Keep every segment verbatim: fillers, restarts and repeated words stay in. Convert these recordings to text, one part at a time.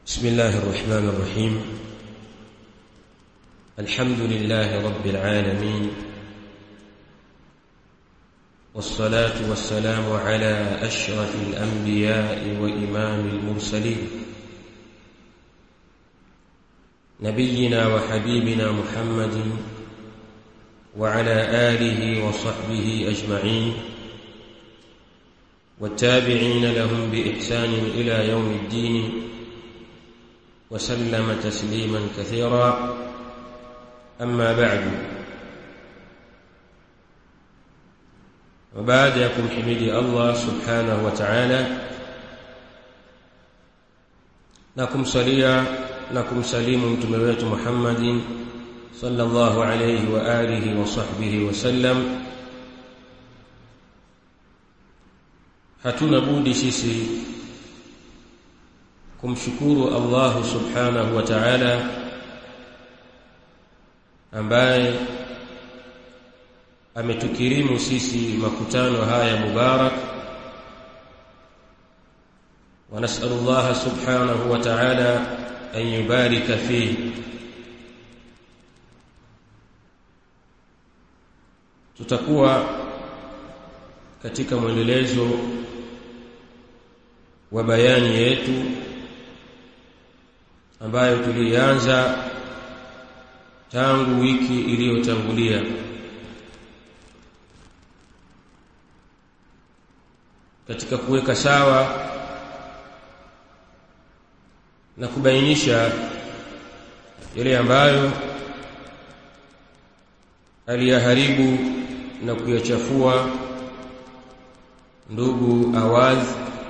بسم الله الرحمن الرحيم. الحمد لله رب العالمين، والصلاة والسلام على أشرف الأنبياء وإمام المرسلين، نبينا وحبيبنا محمد وعلى آله وصحبه أجمعين، والتابعين لهم بإحسان إلى يوم الدين، وسلم تسليما كثيرا. أما بعد، وبعد يكم حميدي الله سبحانه وتعالى، نكم صليا نكم سليم متمويت محمد صلى الله عليه وآله وصحبه وسلم. hatuna budi sisi kumshukuru Allah subhanahu wa ta'ala ambaye ametukirimu sisi makutano haya mubarak, wa nas'alu Allah subhanahu wa ta'ala an yubarika fihi. Tutakuwa katika mwendelezo wa bayani yetu ambayo tulianza tangu wiki iliyotangulia, katika kuweka sawa na kubainisha yale ambayo aliyaharibu na kuyachafua ndugu Awaz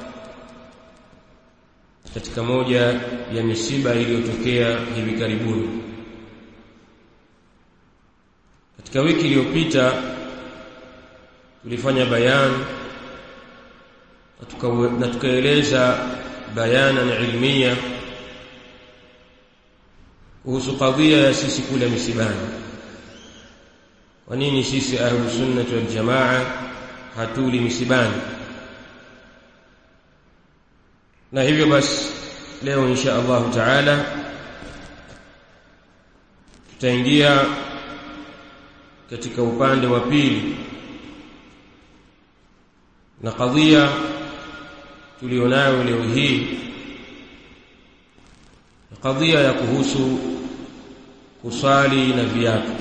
katika moja ya misiba iliyotokea hivi karibuni. Katika wiki iliyopita tulifanya bayani na tukaeleza bayana ilmiya kuhusu kadhia ya sisi kula misibani. Kwa nini sisi ahlus sunnah wal jamaa hatuli misibani? Na hivyo basi leo insha Allah taala tutaingia katika upande wa pili na kadhia tulionayo leo hii, kadhia ya kuhusu kusali na viatu.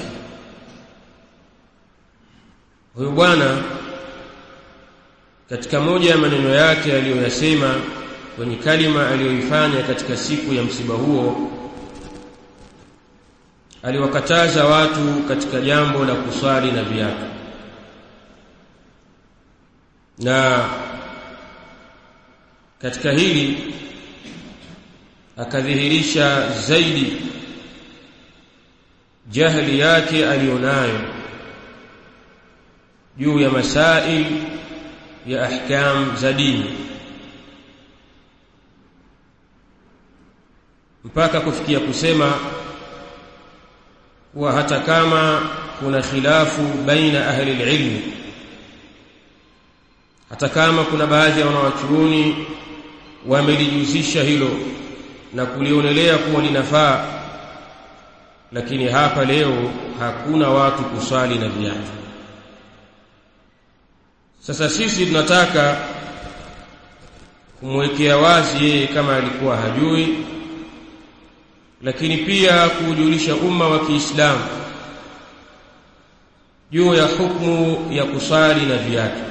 Huyu bwana katika moja ya maneno yake aliyoyasema kwenye kalima aliyoifanya katika siku ya msiba huo, aliwakataza watu katika jambo la kuswali na viatu, na katika hili akadhihirisha zaidi jahili yake alionayo juu ya masail ya ahkam za dini, mpaka kufikia kusema kuwa hata kama kuna khilafu baina ahli ilmi, hata kama kuna baadhi ya wanawachuoni wamelijuzisha hilo na kulionelea kuwa linafaa, lakini hapa leo hakuna watu kuswali na viatu. Sasa sisi tunataka kumwekea wazi yeye kama alikuwa hajui, lakini pia kujulisha umma wa Kiislamu juu ya hukumu ya kusali na viatu.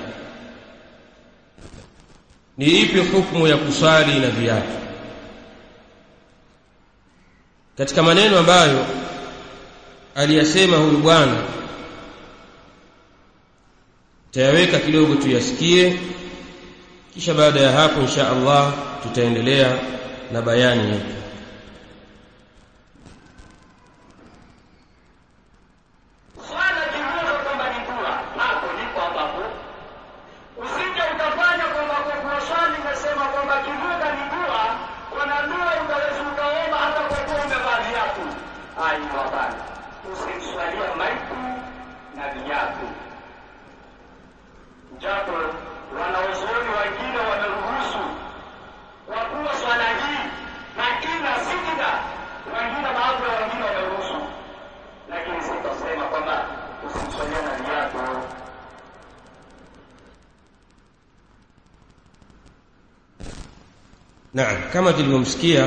Ni ipi hukumu ya kusali na viatu? Katika maneno ambayo aliyasema huyu bwana, tayaweka kidogo tuyasikie, kisha baada ya hapo insha Allah tutaendelea na bayani yetu. Japo wanaozuoni wengine wameruhusu kwa kuwa swala hii lakini Naam, kama tulivyomsikia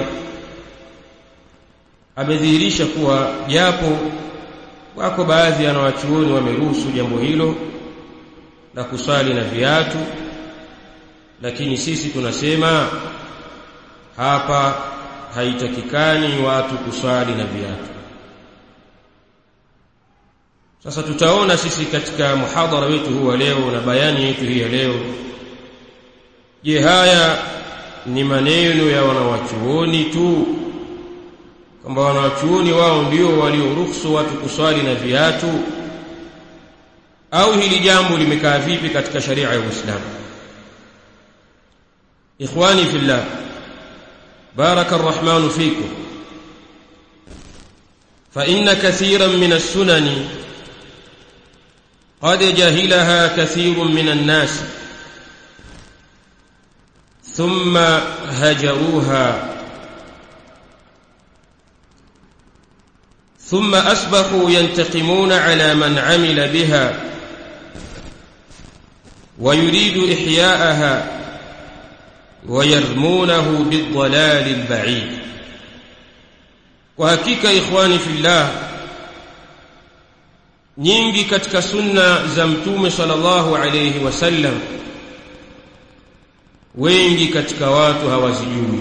amedhihirisha kuwa japo wako baadhi ya wanawachuoni wameruhusu jambo hilo la kusali na viatu, lakini sisi tunasema hapa haitakikani watu kusali na viatu. Sasa tutaona sisi katika muhadhara wetu huu wa leo na bayani yetu hii ya leo, je, haya ni maneno ya wanawachuoni tu kwamba wanawachuoni wao ndio walioruhusu watu kuswali na viatu, au hili jambo limekaa vipi katika sharia ya Uislamu? Ikhwani fillah, baraka arrahmanu fikum, fa inna kathiran min as-sunani qad jahilaha kathirun min an-nas thumma hajaruha ثم أصبحوا ينتقمون على من عمل بها ويريد إحياءها ويرمونه بالضلال البعيد. وحقيقة إخواني في الله, nyingi katika sunna za Mtume sallallahu alayhi wasallam wengi katika watu hawazijui.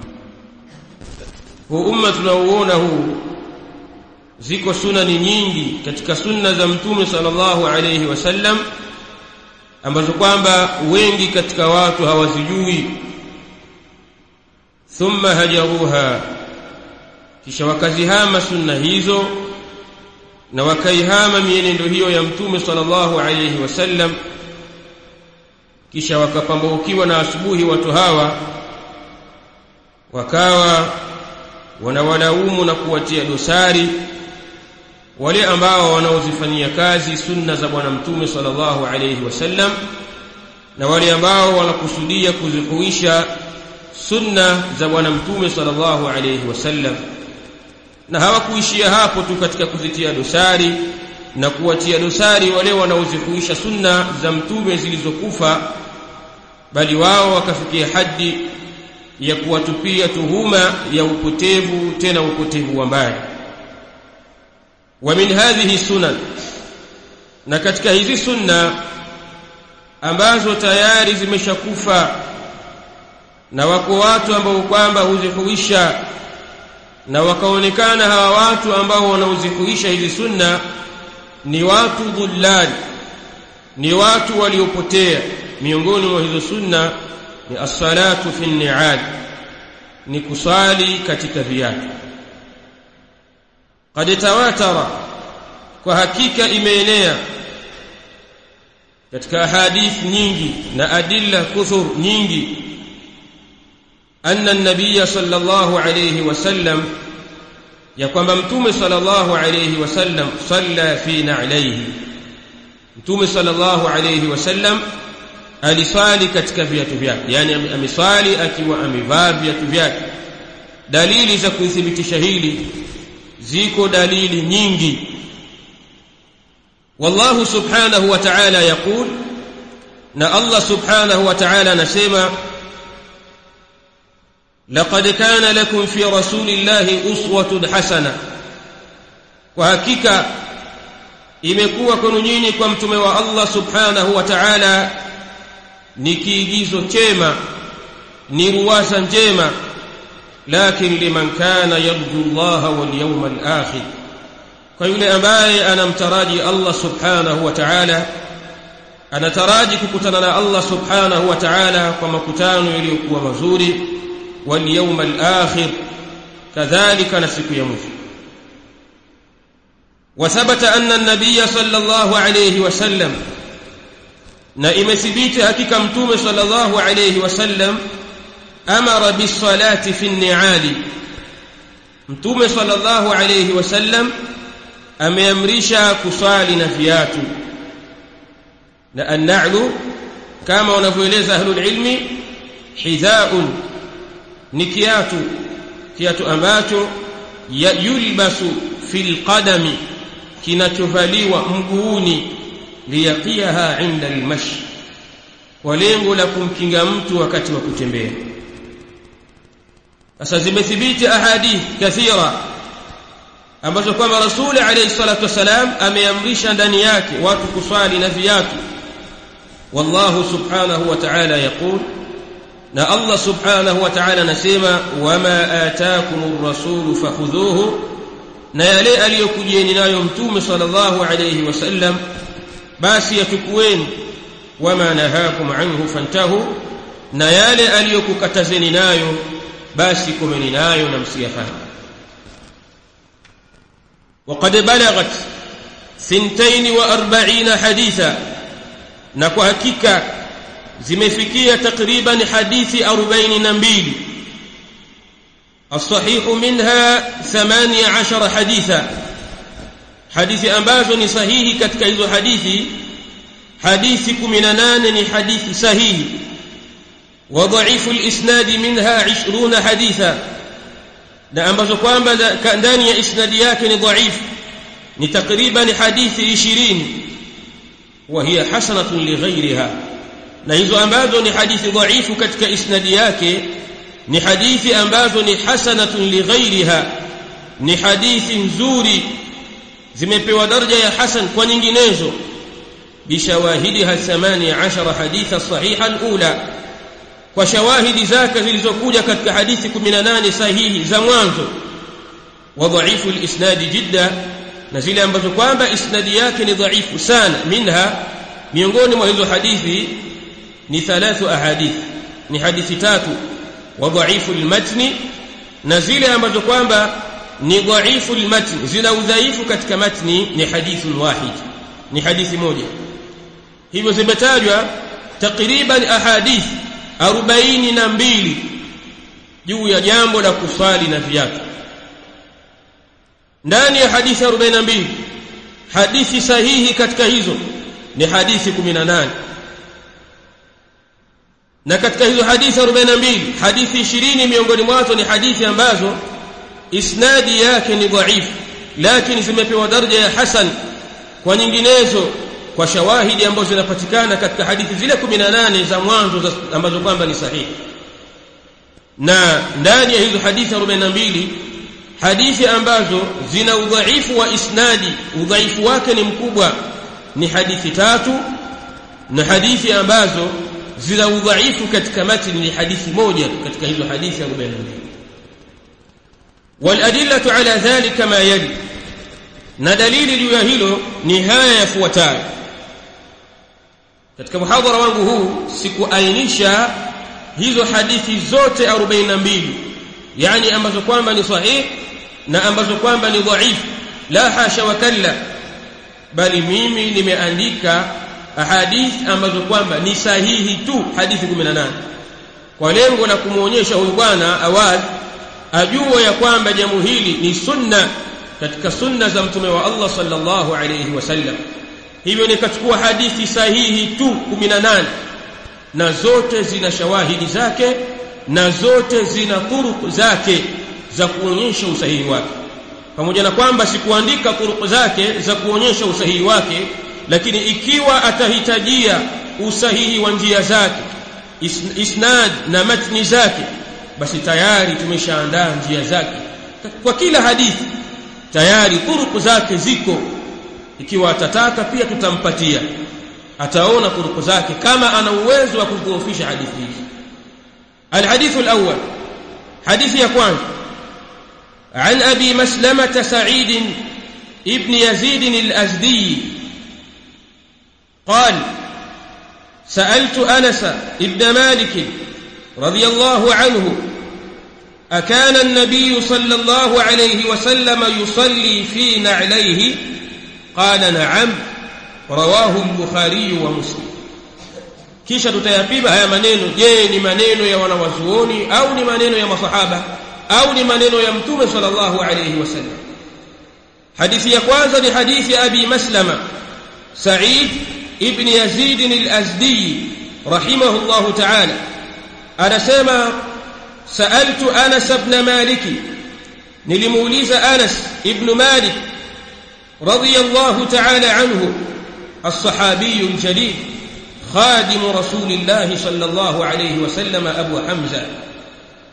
Huu umma tunauona huu, ziko sunani nyingi katika sunna za Mtume sallallahu alayhi wasallam ambazo kwamba wengi katika watu hawazijui. Thumma hajaruha, kisha wakazihama sunna hizo na wakaihama mienendo hiyo ya Mtume sallallahu alayhi wasallam, kisha wakapambaukiwa na asubuhi watu hawa wakawa wanawalaumu na kuwatia dosari wale ambao wanaozifanyia kazi sunna za bwana Mtume sallallahu alayhi wasallam, na wale ambao wanakusudia kuzihuisha sunna za bwana Mtume sallallahu alayhi wasallam. Na hawakuishia hapo tu katika kuzitia dosari na kuwatia dosari wale wanaozihuisha sunna za Mtume zilizokufa, bali wao wakafikia hadi ya kuwatupia tuhuma ya upotevu, tena upotevu wa mbali. Wa min hadhihi sunan, na katika hizi sunna ambazo tayari zimeshakufa na wako watu ambao kwamba huzihuisha, na wakaonekana hawa watu ambao wanaozihuisha hizi sunna ni watu dhullal, ni watu waliopotea. Miongoni mwa hizo sunna ni as-salatu fi an-ni'al, ni kusali katika viatu. Qad tawatara, kwa hakika imeenea katika hadith nyingi na adilla kuthur nyingi, anna an-nabiy sallallahu alayhi wasallam, ya kwamba Mtume sallallahu alayhi wasallam salla fi na'layhi, Mtume sallallahu alayhi wasallam alisali katika viatu vyake, yani amesali akiwa amevaa viatu vyake. Dalili za kuthibitisha hili ziko dalili nyingi. Wallahu subhanahu wa ta'ala yaqul, na Allah subhanahu wa ta'ala anasema, laqad kana lakum fi rasulillahi uswatun hasana, kwa hakika imekuwa kwenu nyinyi kwa mtume wa Allah subhanahu wa ta'ala ni kiigizo chema, ni ruwaza njema. Lakin liman kana yarju Allah wal yawmal akhir, kwa yule ambaye anamtaraji Allah subhanahu wa ta'ala, anataraji kukutana na Allah subhanahu wa ta'ala kwa makutano yaliyokuwa mazuri, wal yawmal akhir, kadhalika na siku ya mwisho. Wa thabata anna an-nabiy sallallahu alayhi wasallam, na imethibiti hakika Mtume sallallahu alayhi wasallam amara bis-salati fi an-ni'ali, Mtume sallallahu alayhi wasallam ameamrisha kusali na viatu. Na an-na'lu kama wanavyoeleza ahlul ilmi, hidhaun, ni kiatu, kiatu ambacho yulbasu fil qadami, kinachovaliwa mguuni, liyaqiyaha 'inda al-mashi, kwa lengo la kumkinga mtu wakati wa kutembea. sasa zimethibiti ahadith kathira ambazo kwamba Rasul alayhi salatu wasalam ameamrisha ndani yake watu kuswali na viatu. Wallahu subhanahu wa ta'ala yaqul, na Allah subhanahu wa ta'ala nasema, wama ataakumur rasulu fakhudhuhu, na yale aliyokujieni nayo mtume sallallahu alayhi wasallam basi yachukueni, wama nahakum anhu fantahu, na yale aliyokukatazeni nayo basi komeni nayo na msiyafanye. وقد بلغت ثنتين وأربعين حديثا، na kwa hakika zimefikia takriban hadithi arobaini na mbili. الصحيح منها ثمانية عشر حديثا، hadithi ambazo ni sahihi katika hizo hadithi hadithi kumi na nane ni hadithi sahihi. وضعيف الإسناد منها عشرون حديثا، na ambazo kwamba ndani ya isnadi yake ni dhaifu ni takriban hadithi ishirini. wa hiya hasanatun li ghayriha, na hizo ambazo ni hadithi dhaifu katika isnadi yake ni hadithi ambazo ni hasanatun li ghayriha, ni hadithi nzuri zimepewa daraja ya hasan kwa nyinginezo. bishawahidiha thamania ashara haditha sahiha alula, kwa shawahidi zake zilizokuja katika hadithi kumi na nane sahihi za mwanzo. wa dhaifu al-isnad jidda, na zile ambazo kwamba isnadi yake ni dhaifu sana. minha, miongoni mwa hizo hadithi ni thalathu ahadith, ni hadithi tatu. wa dhaifu al-matn, na zile ambazo kwamba ni dhaifu al-matn, zina udhaifu katika matni, ni hadithun wahid, ni hadithi moja. hivyo zimetajwa takriban ahadith arobaini na mbili juu ya jambo la kuswali na viatu. ndani ya hadithi arobaini na mbili hadithi sahihi katika hizo ni hadithi kumi na nane, na katika hizo hadithi arobaini na mbili hadithi ishirini miongoni mwazo ni hadithi ambazo isnadi yake ni dhaifu, lakini zimepewa daraja ya hasan kwa nyinginezo, kwa shawahidi ambazo zinapatikana katika hadithi zile kumi na nane za mwanzo ambazo kwamba ni sahihi. na ndani ya hizo hadithi arobaini na mbili hadithi ambazo zina udhaifu wa isnadi, udhaifu wake ni mkubwa, ni hadithi tatu, na hadithi ambazo zina udhaifu katika matni ni hadithi moja katika hizo hadithi arobaini na mbili. waladillatu ala dhalika ma yali, na dalili juu ya hilo ni haya yafuatayo. katika muhadhara wangu huu sikuainisha hizo hadithi zote arobaini na mbili, yani ambazo kwamba ni sahihi na ambazo kwamba ni dhaifu, la hasha wa kalla, bali mimi nimeandika ahadithi ambazo kwamba ni sahihi tu, hadithi kumi na nane, kwa lengo la kumuonyesha huyu bwana awali ajue ya kwamba jambo hili ni sunna katika sunna za mtume wa Allah sallallahu alayhi wasallam. hivyo nikachukua hadithi sahihi tu kumi na nane, na zote zina shawahidi zake na zote zina turuq zake za kuonyesha usahihi wake, pamoja na kwamba sikuandika turuq zake za kuonyesha usahihi wake, lakini ikiwa atahitajia usahihi wa njia zake, isnad na matni zake, basi tayari tumeshaandaa njia zake kwa kila hadithi, tayari turuq zake ziko. ikiwa atataka pia tutampatia, ataona turuq zake kama ana uwezo wa kudhoofisha hadithi hii. الحديث الأول، حديث يقوان عن أبي مسلمة سعيد ابن يزيد الأزدي قال: سألت أنس ابن مالك رضي الله عنه: أكان النبي صلى الله عليه وسلم يصلي في نعليه؟ قال: نعم. رواه البخاري ومسلم. kisha tutayapima haya maneno. Je, ni maneno ya wanawazuoni au ni maneno ya masahaba au ni maneno ya mtume sallallahu alayhi wasallam? hadithi ya kwanza ni hadithi ya Abi Maslama Sa'id ibn Yazid al-Azdi rahimahullahu ta'ala, anasema: sa'altu Anas ibn Malik, nilimuuliza Anas ibn Malik radiyallahu ta'ala anhu, as-sahabi al-jalil خادم رسول الله صلى الله عليه وسلم أبو حمزة،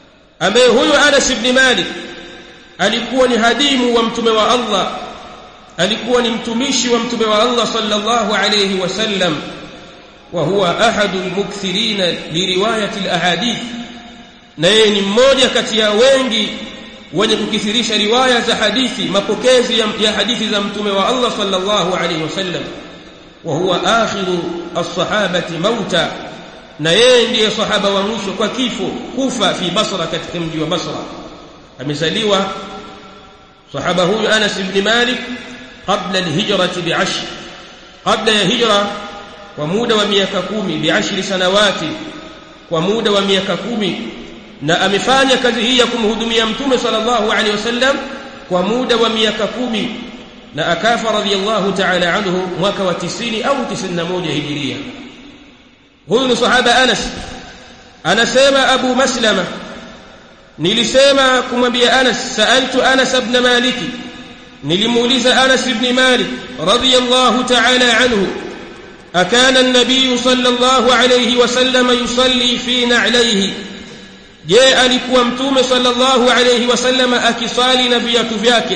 ambaye huyo Anas ibn Malik alikuwa ni hadimu wa mtume wa Allah, alikuwa ni mtumishi wa mtume wa Allah sallallahu alayhi wasallam, wa huwa ahadul mukthirina liriwayati alahadith, na yeye ni mmoja kati ya wengi wenye kukithirisha riwaya za hadithi, mapokezi ya, ya hadithi za mtume wa Allah sallallahu alayhi wasallam. Wa huwa akhiru as-sahabati mauta, na yeye ndiye sahaba wa mwisho kwa kifo, kufa fi Basra, katika mji wa Basra. Amezaliwa sahaba huyu Anas ibn Malik qabla al-hijrati bi'ashr, qabla ya hijra kwa muda wa miaka kumi, bi'ashri sanawati, kwa muda wa miaka kumi, na amefanya kazi hii ya kumhudumia mtume sallallahu alaihi wasallam kwa muda wa miaka kumi, na akafa radhiyallahu ta'ala anhu mwaka wa tisini au tisini na moja hijiria. Huyu ni sahaba Anas. Anasema Abu Maslama, nilisema kumwambia Anas, sa'altu Anas ibn Malik, nilimuuliza Anas ibn Malik radhiyallahu ta'ala anhu, akana an-nabiy sallallahu alayhi wasallam yusalli fi na'layhi, je, alikuwa mtume sallallahu alayhi wasallam akisali na viatu vyake?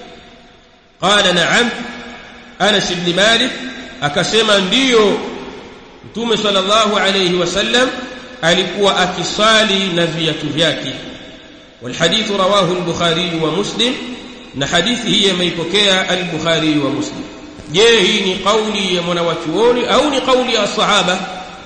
Qala na'am. Anas ibn Malik akasema ndiyo, mtume sallallahu alayhi wasallam alikuwa akisali na viatu vyake. والحديث رواه البخاري ومسلم، na hadithi hii imeipokea al-Bukhari wa Muslim. Je, hii ni kauli ya mwanachuoni au ni kauli ya sahaba?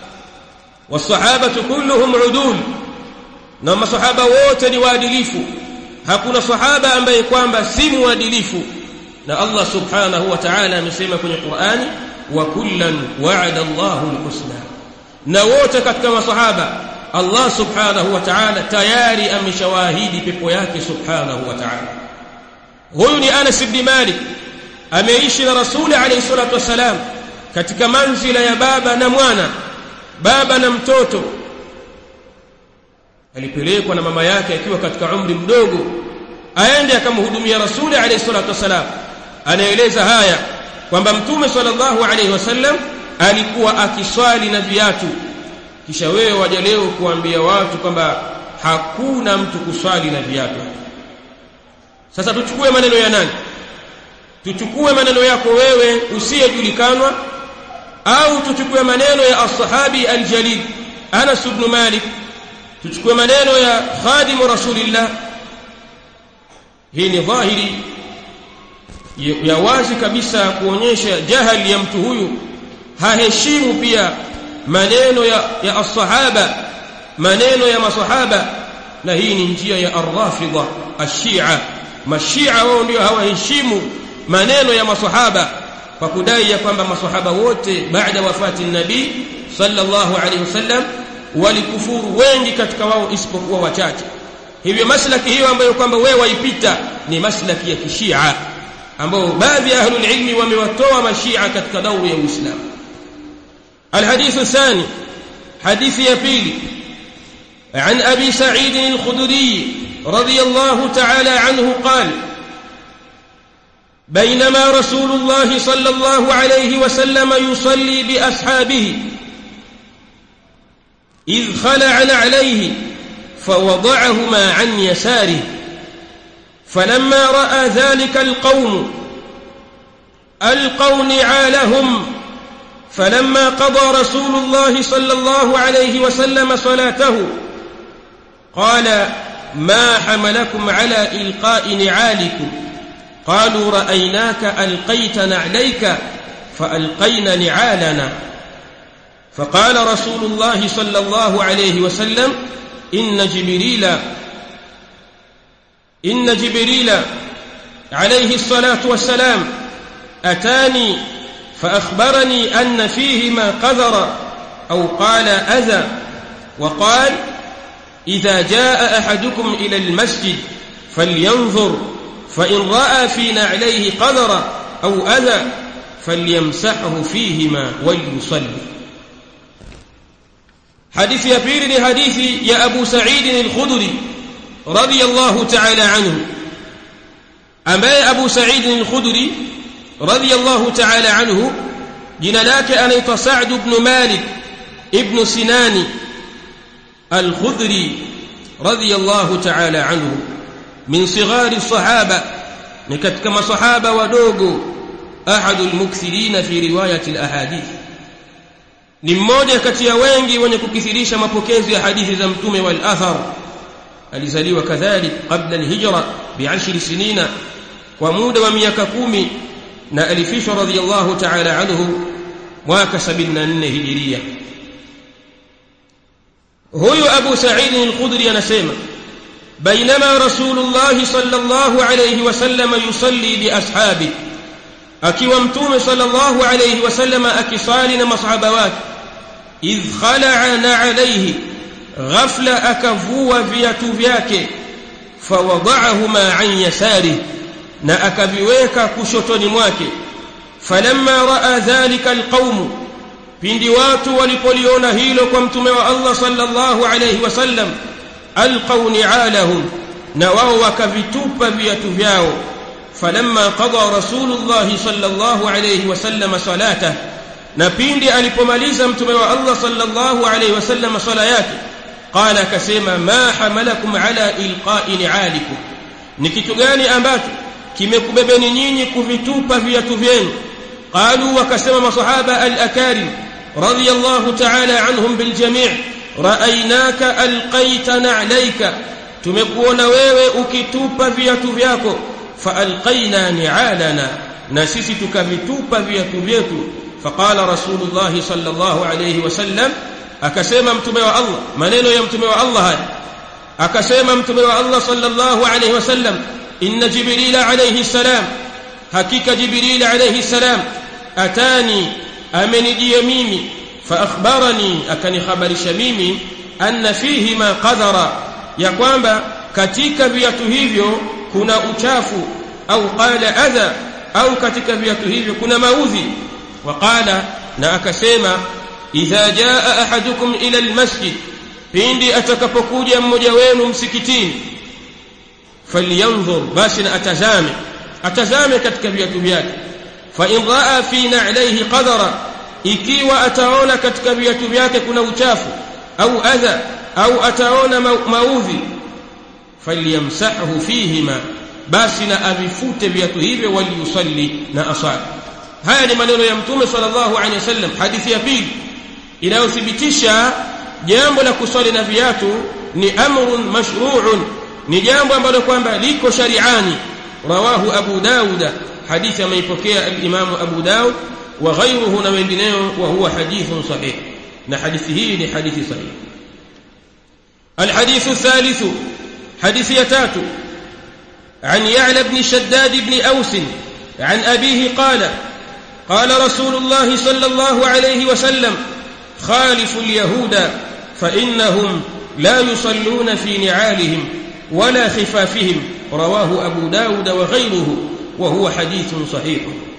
Wasahaba kulluhum udul, na masahaba wote ni waadilifu, hakuna sahaba ambaye kwamba si muadilifu. Na Allah subhanahu wa ta'ala amesema kwenye Qur'ani, wa kullan wa'ada Allahu al-husna, na wote katika masahaba Allah subhanahu wa ta'ala tayari ameshawahidi pepo yake subhanahu wa ta'ala. Huyu ni Anas ibn Malik, ameishi na Rasuli alayhi salatu wasalam katika manzila ya baba na mwana, baba na mtoto. Alipelekwa na mama yake akiwa katika umri mdogo aende akamhudumia Rasuli alayhi salatu wasalam. Anaeleza haya kwamba mtume sallallahu alayhi wasallam alikuwa akiswali na viatu. Kisha wewe waje leo kuambia watu kwamba hakuna mtu kuswali na viatu. Sasa tuchukue maneno ya nani? Tuchukue maneno yako wewe usiyejulikanwa, au tuchukue maneno ya as-sahabi al-jalil Anas ibn Malik? Tuchukue maneno ya khadimu Rasulillah? Hii ni dhahiri ya wazi kabisa kuonyesha jahali ya mtu huyu, haheshimu pia maneno ya, ya as-sahaba, maneno ya masahaba. Na hii ni njia ya ar-rafidha ash-shia. Mashia wao ndio hawaheshimu maneno ya masahaba, kwa kudai ya kwamba masahaba wote baada wafati nabii sallallahu alaihi wasallam walikufuru, wengi katika wao isipokuwa wachache. Hivyo maslaki hiyo ambayo kwamba wewe waipita ni maslaki ya kishia, ambao baadhi ya ahlul ilmi wamewatoa mashia katika dauri ya Uislamu. الحديث الثاني، حديث يبيلي عن أبي سعيد الخدري رضي الله تعالى عنه قال: بينما رسول الله صلى الله عليه وسلم يصلي بأصحابه إذ خلع نعليه فوضعهما عن يساره، فلما رأى ذلك القوم ألقوا نعالهم، فلما قضى رسول الله صلى الله عليه وسلم صلاته قال: ما حملكم على إلقاء نعالكم؟ قالوا: رأيناك ألقيت نعليك فألقينا نعالنا. فقال رسول الله صلى الله عليه وسلم: إن جبريل إن جبريل عليه الصلاة والسلام أتاني فأخبرني أن فيهما قذر أو قال أذى، وقال: إذا جاء أحدكم إلى المسجد فلينظر، فإن رأى في نعليه قذر أو أذى فليمسحه فيهما وليصلي. حديث يبير حديث يا أبو سعيد الخدري رضي الله تعالى عنه. أما أبو سعيد الخدري رضي الله تعالى عنه jina lake anaitwa Sa'd ibn Malik ibn Sinani al-Khudri radiyallahu ta'ala anhu min sighari sahaba, ni katika masahaba wadogo, ahadul mukthirina fi riwayati al-ahadith, ni mmoja kati ya wengi wenye kukithirisha mapokezi ya hadithi za mtume wal athar. Alizaliwa kadhalik qabla al-hijra bi'ashri sinina, kwa muda wa miaka kumi, na alifishwa radiyallahu ta'ala anhu mwaka sabini na nne hijiria. Huyu Abu Sa'id al-Khudri anasema bainama Rasulullah sallallahu alayhi wasallam yusalli bi ashabi, akiwa mtume sallallahu alayhi wasallam akisali na masahaba wake, idh khala'ana alayhi, ghafla akavua viatu vyake, fawada'ahuma an yasari, na akaviweka kushotoni mwake. Falamma ra'a dhalika alqawm, pindi watu walipoliona hilo kwa mtume wa Allah sallallahu alayhi wasallam, alqaw ni'alahum, na wao wakavitupa viatu vyao. Falamma qada Rasulullah sallallahu alayhi wasallam salata, na pindi alipomaliza mtume wa Allah sallallahu alayhi wasallam sala yake, qala, kasema, ma hamalakum ala ilqa'i ni'alikum, ni kitu gani ambacho kimekubebeni nyinyi kuvitupa viatu vyenu? Qalu, wakasema masahaba al-akarim radiyallahu ta'ala anhum bil jami', ra'aynaka alqaitana alayka, tumekuona wewe ukitupa viatu vyako. Fa alqaina ni'alana, na sisi tukavitupa viatu vyetu. Faqala Rasulullah sallallahu alayhi wasallam, akasema mtume wa Allah, maneno ya mtume wa Allah haya, akasema mtume wa Allah sallallahu alayhi wasallam, inna Jibril alayhi salam, hakika Jibril alayhi salam, atani, amenijia mimi, fa akhbarani, akanihabarisha mimi, anna fihi ma qadara, ya kwamba katika viatu hivyo kuna uchafu, au qala adha, au katika viatu hivyo kuna maudhi. Wa qala, na akasema, idha jaa ahadukum ila almasjid, pindi atakapokuja mmoja wenu msikitini, falyanzur, basi na atazame, atazame katika viatu vyake. Fa in raa fi na'layhi qadara, ikiwa ataona katika viatu vyake kuna uchafu au adha, au ataona maudhi, falyamsahu fihima, basi na avifute viatu hivyo, waliyusalli, na asali. Haya ni maneno ya mtume sallallahu alaihi wasallam. Hadithi ya pili inayothibitisha jambo la kusali na viatu ni amrun mashru'un, ni jambo ambalo kwamba liko shari'ani. Rawahu Abu Dawud, hadithi ameipokea al-Imam Abu Dawud wa ghayruhu, na wengineo, wa huwa hadithun sahih, na hadithi hii ni hadithi sahih. الحديث الثالث، حديث يتات، عن يعلى بن شداد بن أوس عن أبيه قال قال رسول الله صلى الله عليه وسلم خالفوا اليهود فإنهم لا يصلون في نعالهم ولا خفافهم. رواه أبو داود وغيره، وهو حديث صحيح.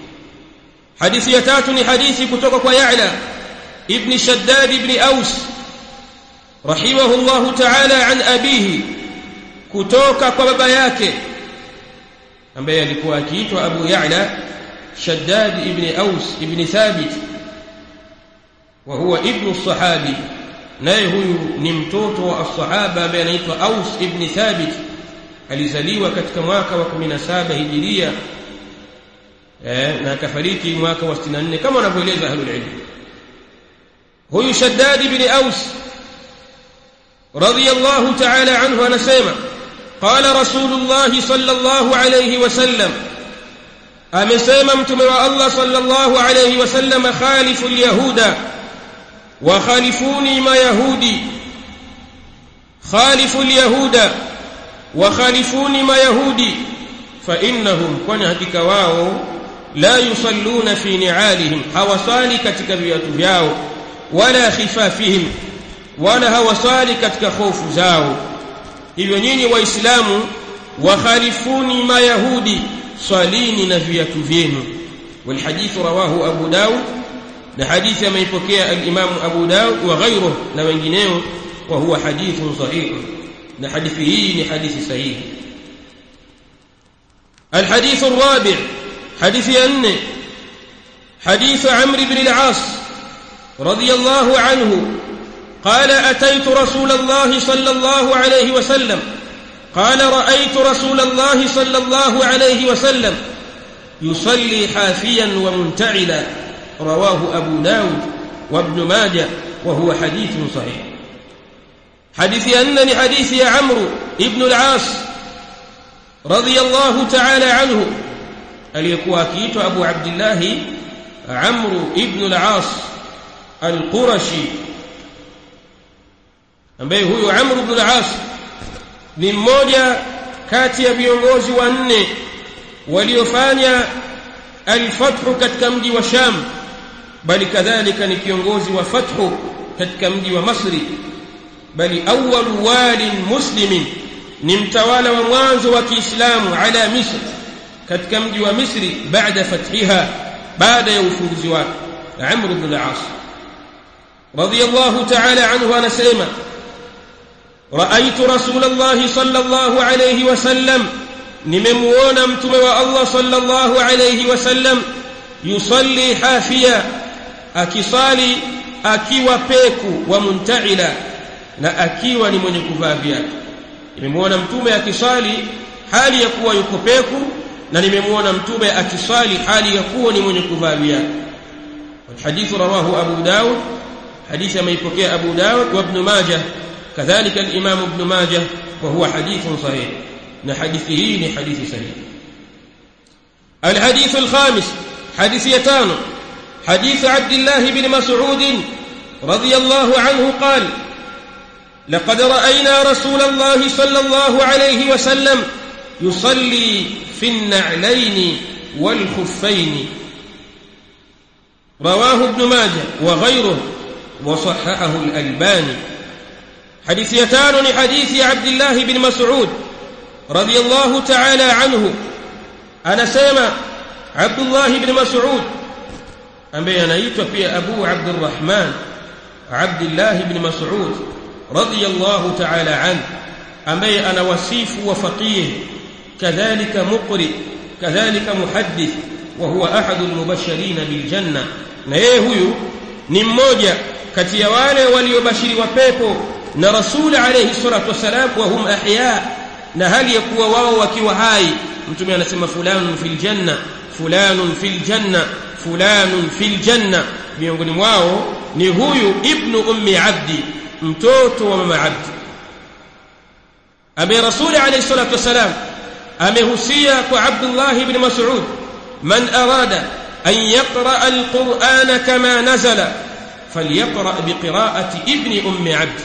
حديث يتاتني حديث كتوك ويعلى ابن شداد بن أوس رحمه الله تعالى عن أبيه، كتوك وبابا yake ambaye alikuwa akiitwa Abu Ya'la Shaddad ibn Aus ibn Thabit, wa huwa ibn as-sahabi, naye huyu ni mtoto wa as-sahaba ambaye anaitwa Aus ibn Thabit. Alizaliwa katika mwaka wa kumi na saba hijiria, eh, na akafariki mwaka wa sitini na nne kama wanavyoeleza ahlul ilm. Huyu Shaddad ibn Aus radiyallahu ta'ala anhu anasema, qala Rasulullah sallallahu alayhi wasallam, amesema mtume wa Allah sallallahu alayhi wasallam, khalifu al-yahuda wa khalifuni ma yahudi, khalifu al-yahuda wa khalifuni ma yahudi, fa innahum, kwani hakika wao, la yusalluna fi ni'alihim, hawasali katika viatu vyao, wala khifafihim, wala hawasali katika hofu zao. Hivyo nyinyi waislamu, wa khalifuni ma yahudi, salini na viatu vyenu. Wal hadith rawahu Abu Daud, na hadithi ameipokea al-Imam Abu Daud wa ghayruhu, na wengineo, wa huwa hadithun sahih, na hadithi hii ni hadithi sahihi. الحديث الرابع، حديث أن حديث عمرو بن العاص رضي الله عنه قال أتيت رسول الله صلى الله عليه وسلم قال رأيت رسول الله صلى الله عليه وسلم يصلي حافيا ومنتعلا رواه أبو داود وابن ماجه وهو حديث صحيح. حديث أنني حديث يا عمرو ابن العاص رضي الله تعالى عنه aliyekuwa akiitwa Abu Abdullah Amr ibn al-As al-Qurashi, ambaye huyo Amr ibn al-As ni mmoja kati ya viongozi wanne waliofanya al-fathu katika mji wa Sham, bali kadhalika ni kiongozi wa fathu katika mji wa Masri, bali awwal walin muslimin, ni mtawala wa mwanzo wa Kiislamu ala Misr, katika mji wa Misri baada fathiha, baada ya ufunguzi wake. Amr ibn al-As radiyallahu ta'ala anhu anasema raaitu Rasulullah sallallahu alayhi wasallam, nimemuona mtume wa Allah sallallahu alayhi wasallam yusalli hafiya, akisali akiwa peku, wa muntaila, na akiwa ni mwenye kuvaa viatu. Nimemuona mtume akisali hali ya kuwa yuko peku, na nimemuona mtume akisali hali ya kuwa ni mwenye kuvaa viatu. Hadithu rawahu Abu Dawud, hadithi ameipokea Abu Dawud wa Ibn Majah, kadhalika al-Imam Ibn Majah, wa huwa hadithun sahih, na hadithi hii ni hadithi sahih. الحديث الخامس حديث يتان حديث عبد الله بن مسعود رضي الله عنه قال لقد رأينا رسول الله صلى الله عليه وسلم يصلي في النعلين والخفين رواه ابن ماجه وغيره وصححه الألباني. حديث يتان حديث عبد الله بن مسعود رضي الله تعالى عنه. أنا سيما عبد الله بن مسعود أمبي أنا يتوفي أبو عبد الرحمن عبد الله بن مسعود رضي الله تعالى عنه، أمبي أنا وسيف وفقيه، كذلك مقرئ، كذلك محدث، وهو أحد المبشرين بالجنة. na yeye huyu ni mmoja kati ya wale waliobashiriwa pepo na Rasul alayhi salatu wasalam, wa hum ahya, na hali ya kuwa wao wakiwa hai. Mtume anasema fulanun fil janna, fulanun fil janna, fulanun fil janna. Miongoni mwao ni huyu ibnu ummi abdi, mtoto wa mama Abdi, ambaye Rasul alayhi salatu wasalam amehusia kwa Abdullah ibn Mas'ud, man arada an yaqra al-Qur'ana kama nazala falyaqra biqira'ati ibni ummi abdi,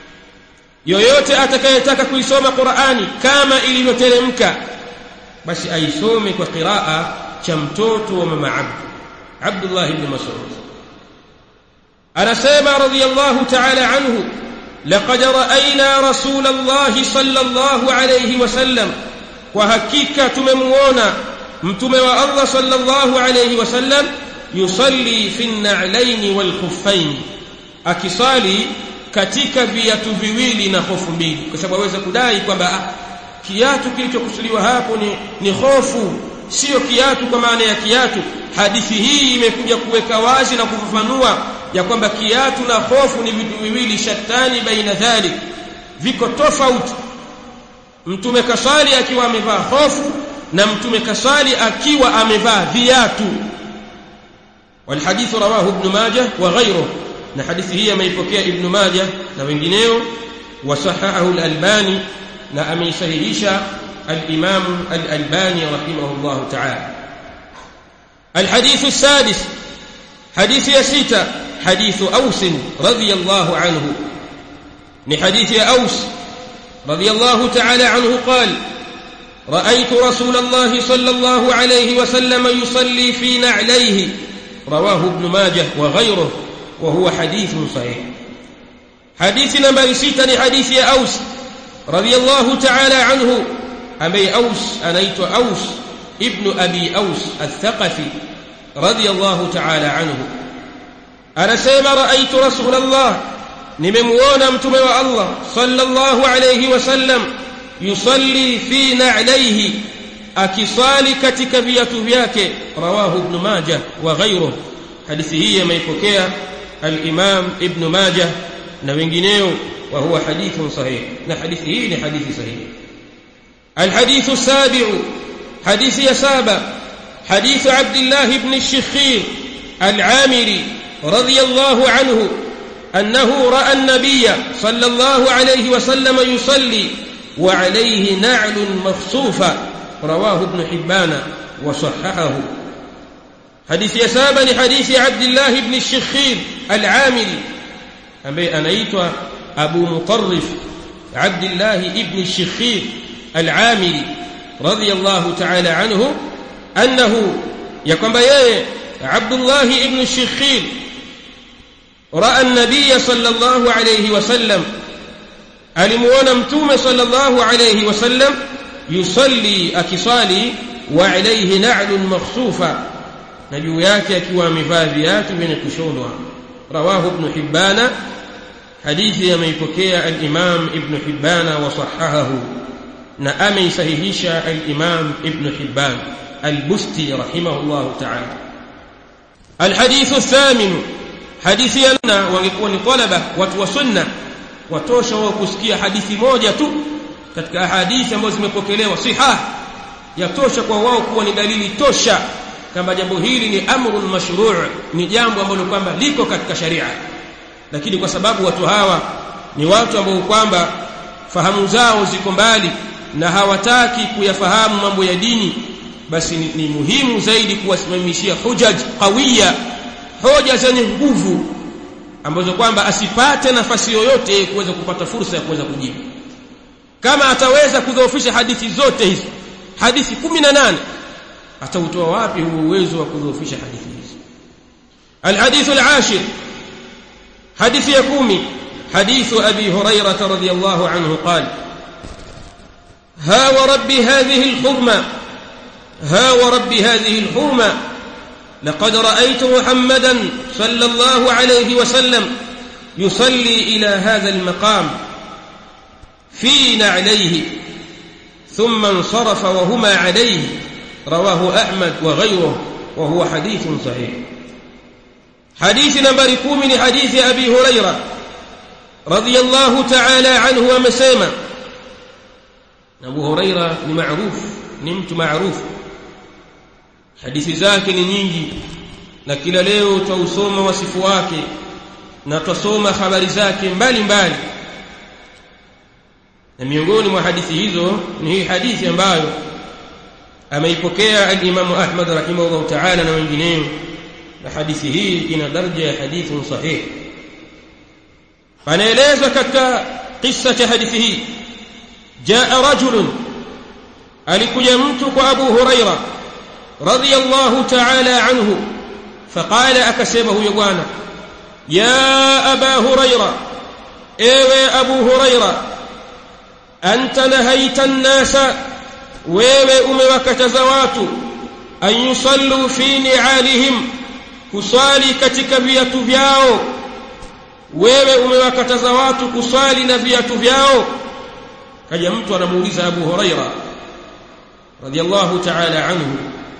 yoyote atakayetaka kuisoma Qur'ani kama ilivyoteremka, basi aisome kwa qiraa cha mtoto wa mama Abdi, Abdullah ibn Mas'ud. anasema radiyallahu ta'ala anhu laqad ra'ayna Rasulullah sallallahu alayhi wasallam, kwa hakika tumemuona mtume wa Allah sallallahu alayhi wasallam yusalli fi an-na'layn wal khuffayn, akisali katika viatu viwili na hofu mbili. Kwa sababu aweza kudai kwamba kiatu kilichokusudiwa hapo ni ni hofu, sio kiatu kwa maana ya kiatu. Hadithi hii imekuja kuweka wazi na kufafanua ya kwamba kiatu na hofu ni vitu viwili, shatani baina dhalik, viko tofauti. Mtume kasali akiwa amevaa hofu na mtume kasali akiwa amevaa viatu. والحديث رواه ابن ماجه وغيره، na hadithi hii ameipokea Ibn Majah na wengineo, wasahahahu al-Albani, na ameisahihisha al-Imam al-Albani rahimahullah ta'ala. الحديث السادس حديث يسيتا حديث أوس رضي الله عنه، ni hadithi ya Aus رضي الله تعالى عنه قال رأيت رسول الله صلى الله عليه وسلم يصلي في نعليه رواه ابن ماجه وغيره وهو حديث صحيح. حديث نمبر ستة حديث يا أوس رضي الله تعالى عنه، أبي أوس أنيت أوس ابن أبي أوس الثقفي رضي الله تعالى عنه. أنا سيما رأيت رسول الله، نممونا متموى الله صلى الله عليه وسلم يصلي في نعليه، akisali katika viatu vyake. Rawahu Ibn Majah wa ghayruhu. Hadithi hii imeipokea al-Imam Ibn Majah na wengineo, wa huwa hadithun sahih, na hadithi hii ni hadithi sahihi. الحديث السابع حديث يسابع حديث عبد الله بن الشخير العامري رضي الله عنه أنه رأى النبي صلى الله عليه وسلم يصلي وعليه نعل مخصوفة، رواه ابن حبان وصححه. حديث يسابع لحديث عبد الله بن الشخير العامري أبي أنيت أبو مطرف عبد الله بن الشخير العامري رضي الله تعالى عنه أنه يقوم بيه عبد الله بن الشخير رأى النبي صلى الله عليه وسلم alimuona mtume sallallahu alayhi wasallam yusalli akisali wa alayhi na'lun makhsufa, na juu yake akiwa amevaa viatu vyenye kushonwa. Rawahu ibn Hibban, hadithi ameipokea al-Imam ibn Hibban wa sahahahu, na ameisahihisha al-Imam ibn Hibban al-Busti rahimahullah ta'ala. Al-hadithu ath-thamin, hadithi yana wangekuwa ni talaba watu wa sunna watosha wao kusikia hadithi moja tu katika hadithi ambazo zimepokelewa sihah, yatosha kwa wao kuwa ni dalili tosha kama jambo hili ni amrun mashru', ni jambo ambalo kwamba liko katika sharia. Lakini kwa sababu watu hawa ni watu ambao kwamba fahamu zao ziko mbali na hawataki kuyafahamu mambo ya dini, basi ni, ni muhimu zaidi kuwasimamishia hujaj qawiya, hoja zenye nguvu ambazo kwamba asipate nafasi yoyote kuweza kupata fursa ya kuweza kujibu. Kama ataweza kudhoofisha hadithi zote hizi, hadithi kumi na nane, atautoa wapi huo uwezo wa kudhoofisha hadithi hizi? Alhadithu alashir, hadithi ya kumi, hadithu Abi Hurairah radhiyallahu anhu qala: ha wa rabbi hadhihi alhurma ha wa rabbi hadhihi alhurma لقد رأيت محمدا صلى الله عليه وسلم يصلي إلى هذا المقام في نعليه ثم انصرف وهما عليه، رواه أحمد وغيره وهو حديث صحيح. حديث نمبر كوم من حديث أبي هريرة رضي الله تعالى عنه ومسيما. أبو هريرة معروف نمت معروف, hadithi zake ni nyingi na kila leo tutausoma wasifu wake na tutasoma habari zake mbalimbali, na miongoni mwa hadithi hizo ni hii hadithi ambayo ameipokea al-Imam Ahmad rahimahullah ta'ala na wengineo, na hadithi hii ina daraja ya hadithun sahih. Panaelezwa katika kisa cha hadithi hii, jaa rajulun, alikuja mtu kwa Abu Hurairah رضي الله تعالى عنه فقال أكسبه يقوانا: يا أبا هريرة، إيوي أبو هريرة، أنت نهيت الناس ويوي أموك تزوات أن يصلوا في نعالهم، كصالي كتك بيت بياو، ويوي أموك تزوات كصالي نبيت بياو. كجمت ونموليز أبو هريرة رضي الله تعالى عنه،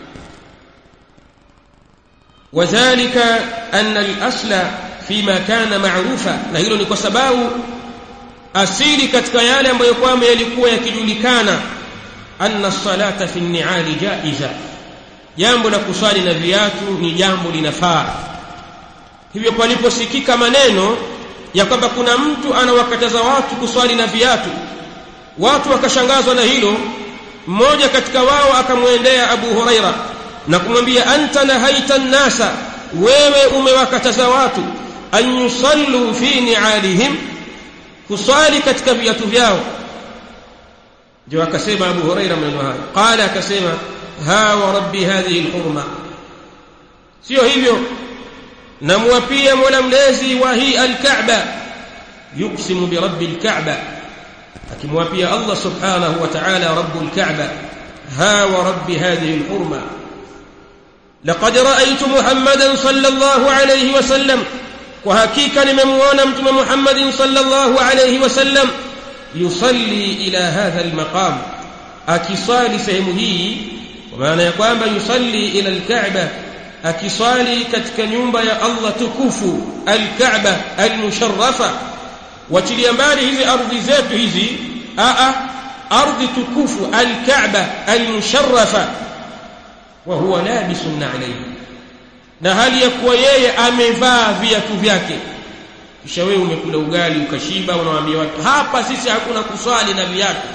وذلك أن الأصل فيما كان معروفا، na hilo ni kwa sababu asili katika yale ambayo kwamba yalikuwa yakijulikana, anna salata fi an-ni'ali jaiza, jambo la kusali na viatu ni jambo linafaa. Hivyo paliposikika maneno ya kwamba kuna mtu anawakataza watu kuswali na viatu, watu wakashangazwa na hilo. Mmoja katika wao akamwendea Abu Huraira na kumwambia: anta nahaita an-nasa, wewe umewakataza watu an yusallu fi ni'alihim, kuswali katika viatu vyao. Ndio akasema Abu Huraira maneno haya, qala, akasema: ha wa rabbi hadhihi al-hurma, sio hivyo, namwapia Mola mlezi wa hii al-Kaaba, yuqsimu bi rabbi al-Kaaba, akimwapia Allah subhanahu wa ta'ala rabbul Kaaba, ha wa rabbi hadhihi al-hurma لقد رأيت محمدا صلى الله عليه وسلم، وحقيقة نممونا متم محمد صلى الله عليه وسلم يصلي إلى هذا المقام، أكصالي سهمه، ومعنى يقام يصلي إلى الكعبة، أكصالي كتك نيومبا يا الله تكفو الكعبة المشرفة، wachilia mbali hizi ardhi zetu hizi, a a ardhi tukufu al-Kaaba al-musharrafa, wa huwa labisun alayhi, na hali ya kuwa yeye amevaa viatu vyake. Kisha wewe umekula ugali ukashiba, unawaambia watu hapa sisi hakuna kuswali na viatu,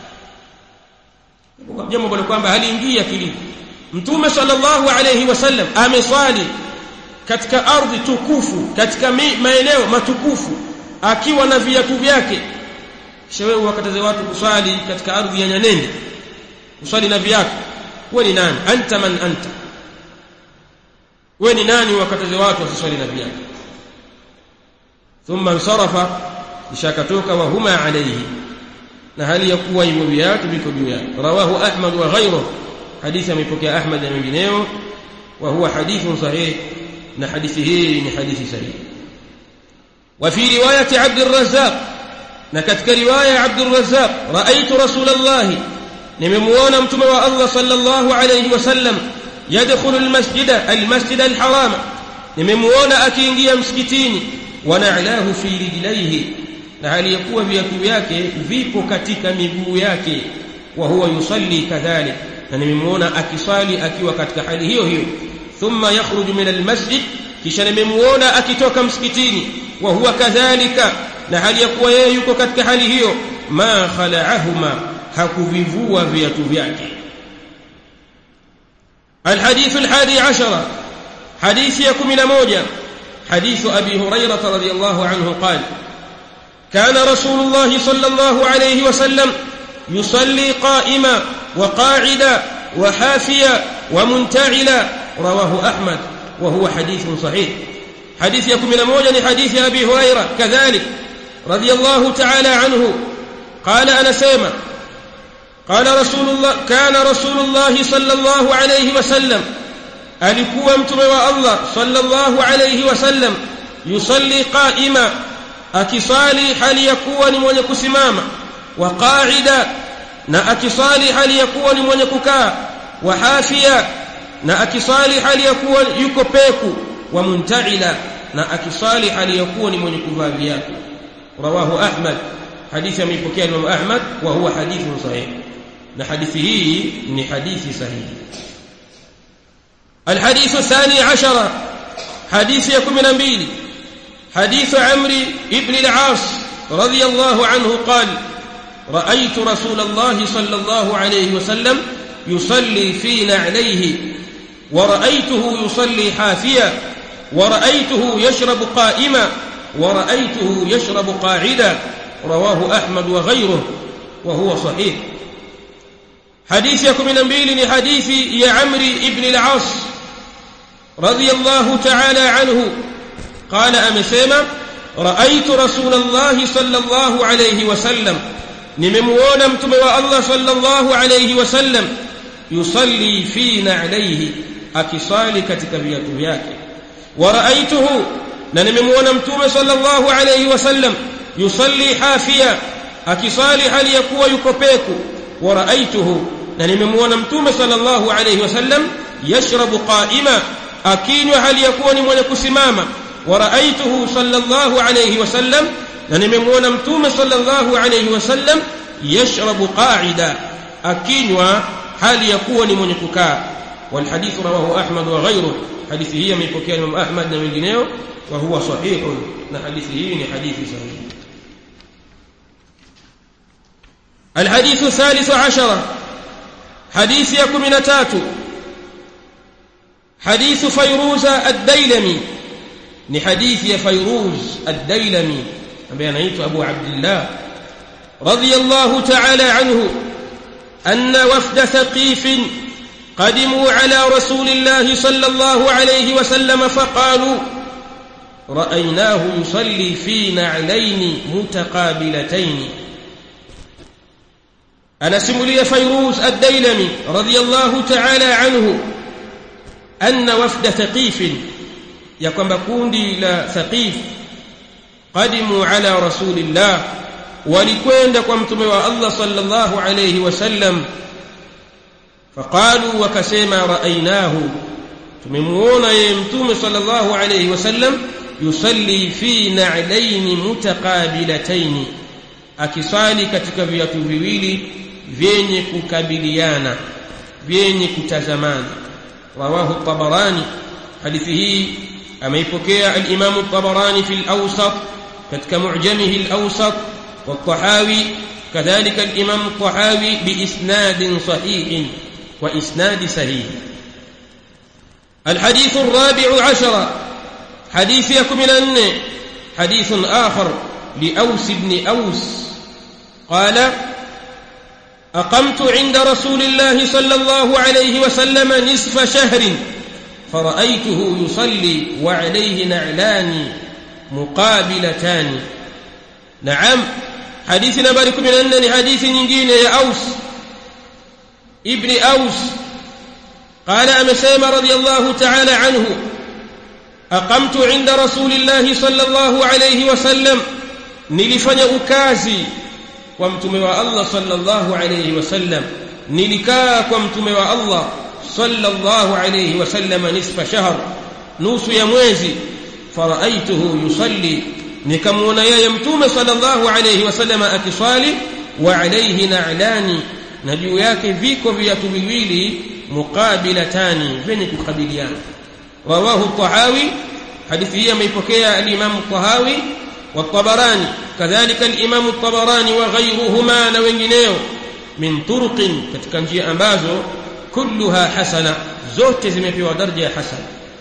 jambo ambalo kwamba haliingii akili. Mtume sallallahu alayhi wasallam ameswali katika ardhi tukufu, katika maeneo matukufu, akiwa na viatu vyake. Kisha wewe wakataze watu kuswali katika ardhi ya nyanende, kuswali na viatu. Wewe ni nani? Anta man anta? wewe ni nani wakataze watu wasiswali na viatu? Thumma ansarafa, kisha katoka, wa huma alayhi, na hali ya kuwa hivyo viatu viko juu yake. Rawahu Ahmad wa ghayruhu, hadithi amepokea Ahmad na wengineo, wa huwa hadithun sahih, na hadithi hii ni hadithi sahihi. Wa fi riwayati Abd al-Razzaq, na katika riwaya Abd al-Razzaq, raaitu Rasulullah, nimemuona mtume wa Allah sallallahu alayhi wasallam, yadkhulu al-masjida al-masjid al-haram, nimemuona akiingia msikitini, wa na'lahu fi rijlaihi, na hali ya kuwa viatu vyake vipo katika miguu yake, wa huwa yusalli kadhalik, na nimemuona akisali akiwa katika hali hiyo hiyo. Thumma yakhruju min al-masjid, kisha nimemuona akitoka msikitini, wa huwa kadhalika, na hali ya kuwa yeye yuko katika hali hiyo. Ma khala'ahuma, hakuvivua viatu vyake. الحديث الحادي عشر، حديث يكم من موجة، حديث أبي هريرة رضي الله عنه قال: كان رسول الله صلى الله عليه وسلم يصلي قائما وقاعدا وحافيا ومنتعلا، رواه أحمد، وهو حديث صحيح. حديث يكم من موجة حديث أبي هريرة كذلك رضي الله تعالى عنه قال: أنا سيما قال رسول الله كان رسول الله صلى الله عليه وسلم، alikuwa mtume wa Allah sallallahu alayhi wasallam, yusalli qaima, akisali hali ya kuwa ni mwenye kusimama, wa qa'ida, na akisali hali ya kuwa ni mwenye kukaa, wa hafia, na akisali hali ya kuwa yuko peku, wa munta'ila, na akisali hali ya kuwa ni mwenye kuvaa viatu. Rawahu Ahmad, hadithi ameipokea Imam Ahmad, wa huwa hadithun sahih, na hadithi hii ni hadithi sahihi. الحديث الثاني عشر، حديث يكم من أمبيل، حديث عمرو بن العاص رضي الله عنه قال: رأيت رسول الله صلى الله عليه وسلم يصلي في نعليه، ورأيته يصلي حافيا، ورأيته يشرب قائما، ورأيته يشرب قاعدا، رواه أحمد وغيره، وهو صحيح. حديث يكم من أمبيل حديث يا عمرو بن العاص رضي الله تعالى عنه قال: أمسيما رأيت رسول الله صلى الله عليه وسلم، نممونا متموى الله صلى الله عليه وسلم، يصلي في نعليه، أكصالي كتكبيات بياك، ورأيته نممونا متموى صلى الله عليه وسلم، يصلي حافيا، أكصالي هل يكوى يكبيك، ورأيته نممونا متموى صلى الله عليه وسلم، يشرب قائما، akinywa hali ya kuwa ni mwenye kusimama. Wa raaituhu sallallahu alayhi wasallam, na nimemuona mtume sallallahu alayhi wasallam, yashrabu qa'ida, akinywa hali ya kuwa ni mwenye kukaa. Wal hadith rawahu Ahmad wa ghayruhu, hadithi hii ameipokea Imam Ahmad na wengineo, wa huwa sahihun, na hadithi hii ni hadithi sahihi. Al hadith thalith ashara, hadithi ya kumi na tatu, حديث فيروز الديلمي، ni hadithi ya Fayruz ad-Dailami ambaye anaitwa Abu Abdullah radiyallahu ta'ala anhu, anna wafda Thaqif qadimu ala rasulillah sallallahu alayhi wa sallam faqalu ra'aynahu yusalli fi na'layn mutaqabilatayn. anasimulia Fayruz ad-Dailami radiyallahu ta'ala anhu anna wafda Thaqif, ya kwamba kundi la Thaqif, qadimu ala rasulillah, walikwenda kwa mtume wa Allah sallallahu alayhi wasallam, faqalu, wakasema, raainahu, tumemuona yeye mtume sallallahu alayhi wasallam, yusalli fi na'layn mutaqabilatayn, akisali katika viatu viwili vyenye kukabiliana, vyenye kutazamana. Rawahu at-Tabarani, hadithi hii ameipokea al-Imam at-Tabarani fi al-Awsat katika mu'jamihi al-Awsat, wa at-Tahawi kadhalika al-Imam at-Tahawi bi isnad sahih wa isnad sahih. الحديث الرابع عشر حديث يكمل حديث آخر لأوس بن أوس قال: أقمت عند رسول الله صلى الله عليه وسلم نصف شهر فرأيته يصلي وعليه نعلان مقابلتان. نعم، حديث نبارك من أنني حديث نجين يا أوس ابن أوس قال: أمسيم رضي الله تعالى عنه: أقمت عند رسول الله صلى الله عليه وسلم، nilifanya ukazi kwa mtume wa Allah sallallahu alayhi wasallam, nilikaa kwa mtume wa Allah sallallahu alayhi wasallam nisfa shahr, nusu ya mwezi. Faraaituhu yusalli, nikamwona yeye mtume sallallahu alayhi wasallam akiswali, wa alayhi na'lani, na juu yake viko viatu viwili, muqabilatani, vyenye kukabiliana. Rawahu at-Tahawi, hadithi hii ameipokea al-Imam at-Tahawi والطبراني كذلك الإمام الطبراني وغيرهما na wengineo min turuqin, katika njia ambazo kulluha hasana, zote zimepewa daraja ya hasan.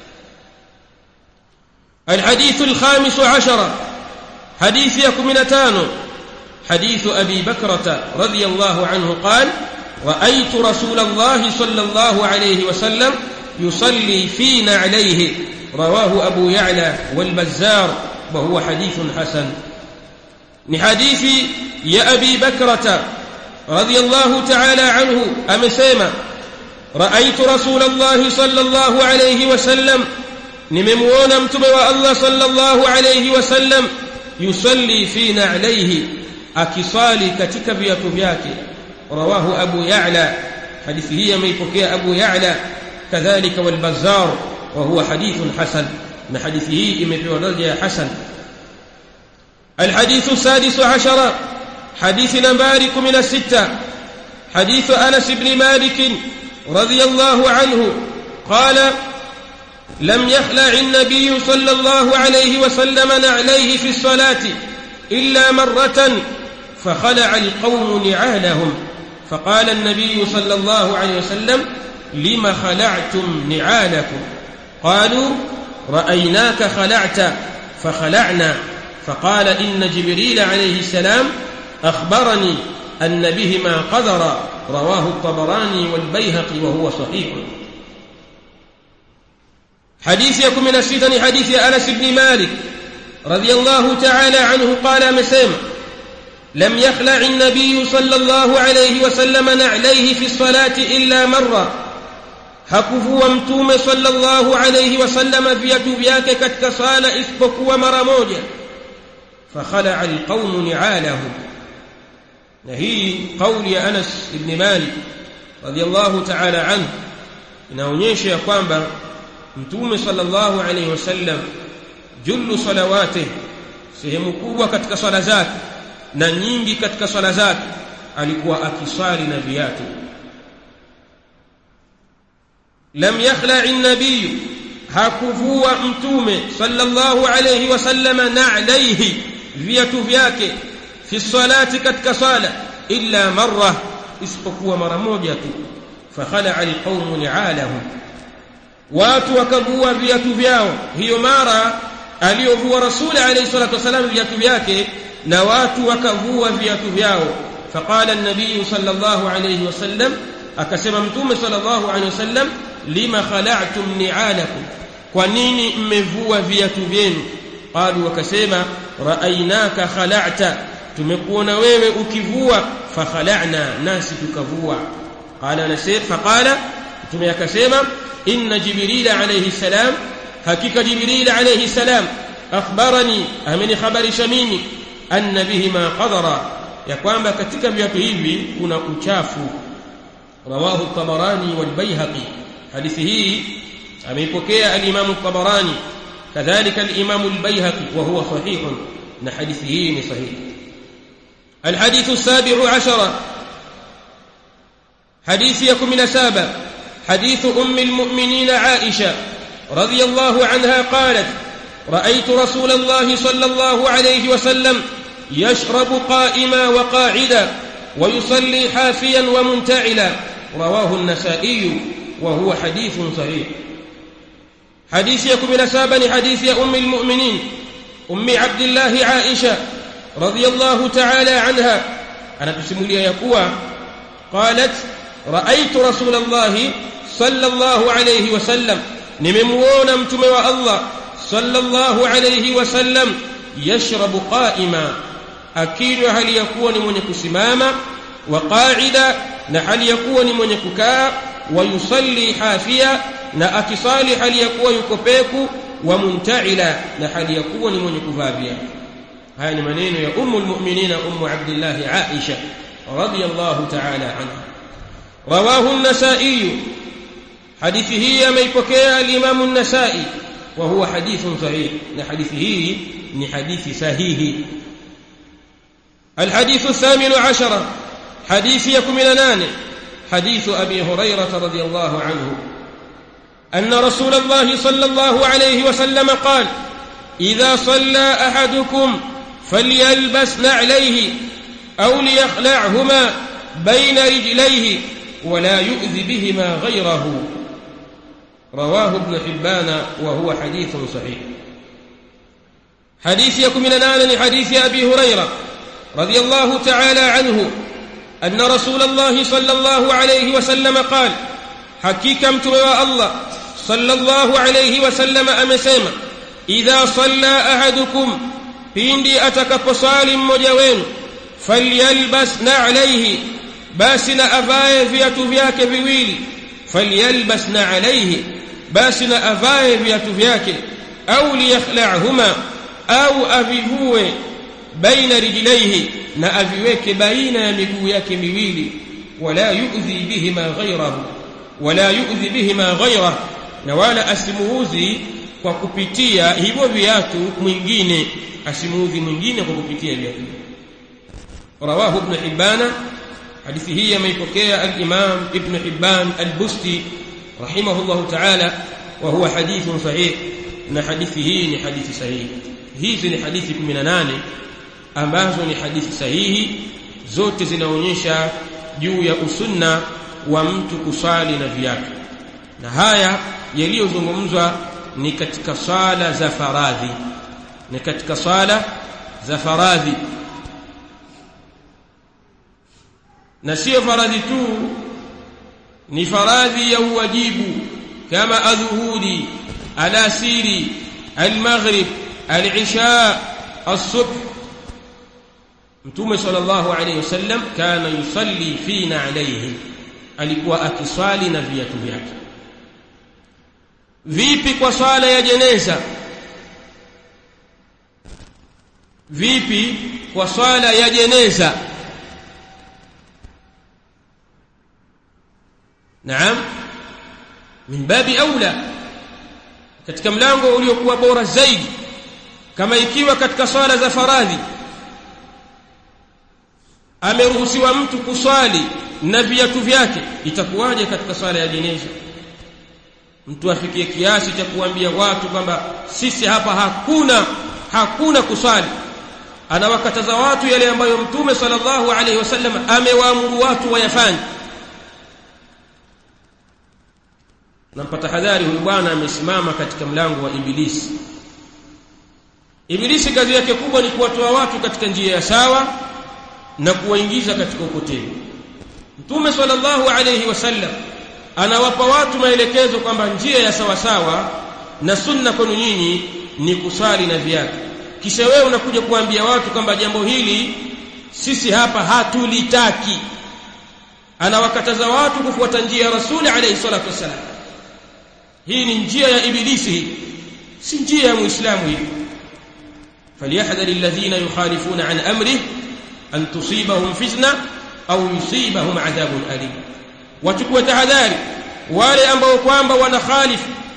الحديث الخامس عشر حديث يكمنتان حديث أبي بكرة رضي الله عنه قال: رأيت رسول الله صلى الله عليه وسلم يصلي في نعليه. رواه أبو يعلى والبزار وهو حديث حسن. لحديث يا أبي بكرة رضي الله تعالى عنه أمسيما: رأيت رسول الله صلى الله عليه وسلم، نممونا متبوى الله صلى الله عليه وسلم يصلي في نعليه، أكصالي كتك بيكبياك. رواه أبو يعلى، حديثه يميبكي أبو يعلى كذلك والبزار وهو حديث حسن، من حديثه يميبكي درجة حسن. الحديث السادس عشر حديث نبارك من الستة حديث أنس بن مالك رضي الله عنه قال: لم يخلع النبي صلى الله عليه وسلم نعليه في الصلاة إلا مرة فخلع القوم نعالهم، فقال النبي صلى الله عليه وسلم: لم خلعتم نعالكم؟ قالوا: رأيناك خلعت فخلعنا. فقال: إن جبريل عليه السلام أخبرني أن بهما قدر. رواه الطبراني والبيهقي وهو صحيح. حديث يكون من الستة حديث أنس بن مالك رضي الله تعالى عنه قال: مسيما: لم يخلع النبي صلى الله عليه وسلم نعليه في الصلاة إلا مرة، hakuvua mtume sallallahu alayhi wasallam viatu vyake katika sala isipokuwa mara moja. Fakhala alqawmu ni'alahum, na hii kauli ya Anas ibn Malik radiyallahu ta'ala anhu inaonyesha kwamba mtume sallallahu alayhi wasallam jullu salawati, sehemu kubwa katika sala zake na nyingi katika sala zake alikuwa akisali na viatu. لم يخلع النبي، hakuvua mtume sallallahu alayhi wasallam na'layhi, viatu vyake, fi salati, katika sala, illa marra, isipokuwa mara moja tu. Fakhala alqawmu ni'alahum, watu wakavua viatu vyao. Hiyo mara aliyovua rasuli alayhi salatu wasallam viatu vyake, na watu wakavua viatu vyao. Faqala an-nabiy sallallahu alayhi wasallam, akasema mtume sallallahu alayhi wasallam: lima khala'tum ni'alakum, kwa nini mmevua viatu vyenu? Qalu, wakasema: ra'aynaka khala'ta, tumekuona wewe ukivua. Fakhala'na, nasi tukavua. Qala nasir, faqala, mtume akasema: inna jibril alayhi salam, hakika jibril alayhi salam, akhbarani, ameni khabarisha mimi, anna bihima qadara, ya kwamba katika viatu hivi kuna uchafu. Rawahu at-Tabarani wal Bayhaqi, hadithi hii ameipokea al-Imam at-Tabarani كذلك الإمام البيهقي وهو صحيح حديثه صحيح. الحديث السابع عشر حديث يكم نسابة حديث أم المؤمنين عائشة رضي الله عنها قالت رأيت رسول الله صلى الله عليه وسلم يشرب قائما وقاعدا ويصلي حافيا ومنتعلا. رواه النسائي وهو حديث صحيح. حديث يكم نسابة حديث أم المؤمنين أم عبد الله عائشة رضي الله تعالى عنها أنا تسمى لي يقوى قالت رأيت رسول الله صلى الله عليه وسلم نممون متموى الله صلى الله عليه وسلم يشرب قائما أكيد هل يكون من يكسماما وقاعدا نحل يكون من يككا ويصلي حافيا نأكصالي هل يكون يكبيك ومنتعلا نحل يكون من يكفابيا. هاي منين يا أم المؤمنين أم عبد الله عائشة رضي الله تعالى عنها. رواه النسائي حديثه ميبكي الإمام النسائي وهو حديث صحيح لحديثه من حديث صحيح. الحديث الثامن عشر حديث يكم نان حديث أبي هريرة رضي الله عنه أن رسول الله صلى الله عليه وسلم قال إذا صلى أحدكم فليلبس نعليه أو ليخلعهما بين رجليه ولا يؤذي بهما غيره. رواه ابن حبان وهو حديث صحيح. حديث يكم نان حديث أبي هريرة رضي الله تعالى عنه أن رسول الله صلى الله عليه وسلم قال حقيقة متوى الله صلى الله عليه وسلم أمسيما إذا صلى أحدكم pindi atakaposali mmoja wenu falyalbas na'alayhi basi na avae viatu vyake viwili falyalbas na'alayhi basi na avae viatu vyake au liyakhla'huma au avivue baina rijlaihi na aviweke baina ya miguu yake miwili wala yu'dhi bihima ghayrahu wala yu'dhi bihima ghayrahu na wala asimuuzi kwa kupitia hivyo viatu mwingine asimuudhi mwingine kwa kupitia viatu. Rawahu ibn Hibban hadithi hii ameipokea al-Imam Ibn Hibban al-Busti rahimahullah ta'ala wa huwa hadithun sahih na hadithi hii ni hadithi sahihi. Hizi ni hadithi kumi na nane ambazo ni hadithi sahihi zote zinaonyesha juu ya usunna wa mtu kusali na viatu. Na haya yaliyozungumzwa ni katika sala za faradhi ni katika sala za faradhi na sio faradhi tu ni faradhi ya wajibu kama adhuhuri alasiri almaghrib alisha الصبح. Mtume sallallahu alayhi wasallam kana yusalli fina alayhi alikuwa akiswali na viatu vyake. Vipi kwa swala ya jeneza? Vipi kwa swala ya jeneza? Naam, min babi aula, katika mlango uliokuwa bora zaidi. Kama ikiwa katika swala za faradhi ameruhusiwa mtu kuswali na viatu vyake, itakuwaje katika swala ya jeneza? Mtu afikie kiasi cha kuambia watu kwamba sisi hapa hakuna hakuna kuswali, anawakataza watu yale ambayo Mtume sallallahu alaihi wasallam amewaamuru watu wayafanye. Nampata hadhari huyu bwana amesimama katika mlango wa Ibilisi. Ibilisi kazi yake kubwa ni kuwatoa watu katika njia ya sawa na kuwaingiza katika upotevu. Mtume sallallahu alayhi wasallam anawapa watu maelekezo kwamba njia ya sawa sawa na sunna kwenu nyinyi ni kusali na viatu. Kisha wewe unakuja kuambia watu kwamba jambo hili sisi hapa hatulitaki. Anawakataza watu kufuata njia ya Rasuli alayhi salatu wasallam. Hii ni njia ya Ibilisi, si njia ya Muislamu hii. فليحذر الذين يخالفون عن أمره أن تصيبهم فتنة أو يصيبهم عذاب أليم. وتكوى تحذاري wale ambao kwamba wanakhalif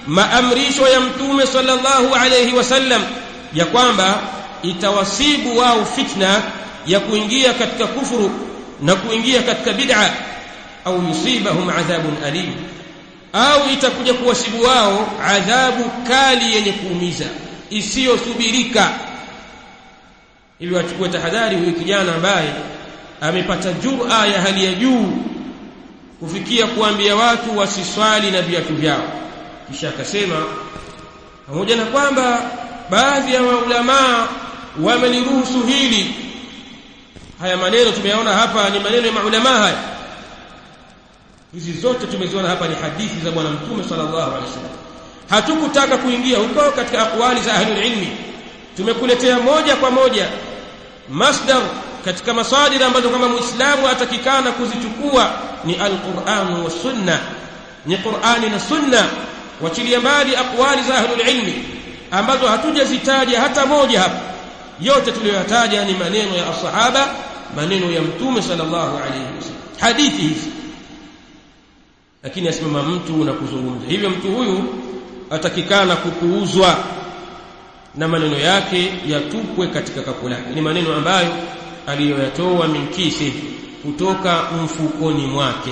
maamrisho ya mtume sallallahu alayhi wasallam ya kwamba itawasibu wao fitna ya kuingia katika kufuru na kuingia katika bid'a, au yusibahum adhabun alim, au itakuja kuwasibu wao adhabu kali yenye kuumiza isiyosubirika. Ili wachukue tahadhari huyu kijana ambaye amepata jur'a ya hali ya juu kufikia kuambia watu wasiswali na viatu vyao. Kisha akasema pamoja na kwamba baadhi ya maulama wameliruhusu hili. Haya maneno tumeyaona hapa ni maneno ya maulama haya. Hizi zote tumeziona hapa ni hadithi za bwana mtume sallallahu alaihi wasallam. Hatukutaka kuingia huko katika aqwali za ahlul ilmi. Tumekuletea moja kwa moja masdar katika masadir ambazo kama muislamu atakikana kuzichukua ni al-Qur'an wa sunna, ni Qur'ani na sunna, wachilia mbali aqwali za ahlul ilmi ambazo hatujazitaja hata moja hapa. Yote tuliyoyataja ni maneno ya ashabah, maneno ya mtume sallallahu alayhi wasallam, hadithi hizi. Lakini asimama mtu na kuzungumza hivyo, mtu huyu atakikana kupuuzwa na maneno yake yatupwe katika kapu lake. Ni maneno ambayo aliyoyatoa minkisi kutoka mfukoni mwake.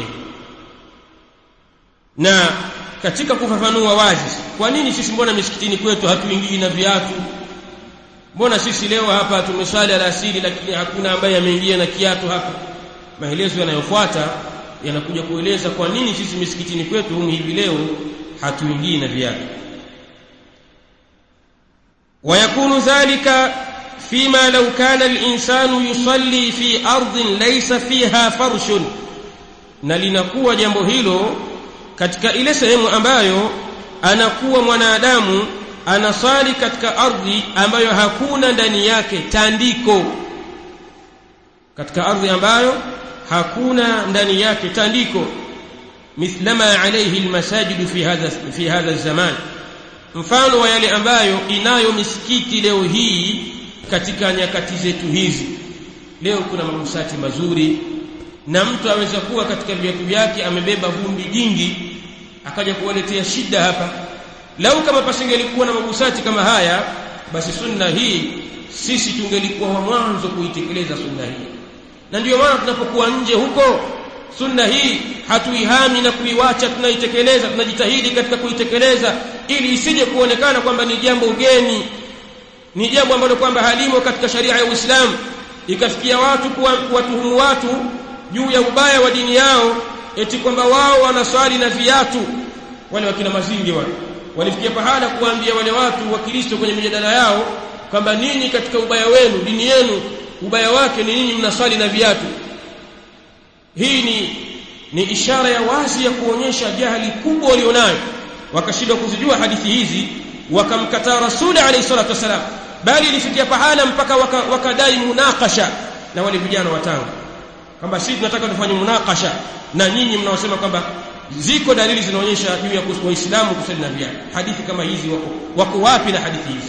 Na katika kufafanua wazi kwa nini sisi mbona misikitini kwetu hatuingii na viatu, mbona sisi leo hapa tumeswali alasiri lakini hakuna ambaye ameingia na kiatu hapa, maelezo yanayofuata yanakuja kueleza kwa nini sisi misikitini kwetu humu hivi leo hatuingii na viatu. ويكون ذلك فيما لو كان الإنسان يصلي في أرض ليس فيها فرش, na linakuwa jambo hilo katika ile sehemu ambayo anakuwa mwanadamu anasali katika ardhi ambayo hakuna ndani yake tandiko, katika ardhi ambayo hakuna ndani yake tandiko, mithlama alayhi almasajid fi hadha fi hadha zaman, mfano wa yale ambayo inayo misikiti leo hii katika nyakati zetu hizi. Leo kuna mabusati mazuri na mtu aweza kuwa katika viatu vyake amebeba vumbi jingi akaja kuwaletea shida hapa. Lau kama pasingelikuwa na mabusati kama haya, basi sunna hii sisi tungelikuwa wa mwanzo kuitekeleza sunna hii. Na ndio maana tunapokuwa nje huko, sunna hii hatuihami na kuiwacha, tunaitekeleza, tunajitahidi katika kuitekeleza ili isije kuonekana kwamba ni jambo geni, ni jambo ambalo kwamba halimo katika sharia ya Uislamu, ikafikia watu kuwatuhumu watu juu ya ubaya wa dini yao eti kwamba wao wanaswali na viatu. Wale wakina Mazingi wale walifikia pahala kuambia wale watu wa Kristo kwenye mijadala yao kwamba nini katika ubaya wenu, dini yenu ubaya wake ni nini mnaswali na viatu. Hii ni ni ishara ya wazi ya kuonyesha jahili kubwa walionayo, wakashindwa kuzijua hadithi hizi, wakamkataa Rasul alayhi salatu wasalam, bali ilifikia pahala mpaka wakadai waka munakasha na wale vijana watano kwamba sisi tunataka tufanye munakasha na nyinyi mnaosema kwamba ziko dalili zinaonyesha juu ya Waislamu kusali na viatu. Hadithi kama hizi wako wako wapi? Na hadithi hizi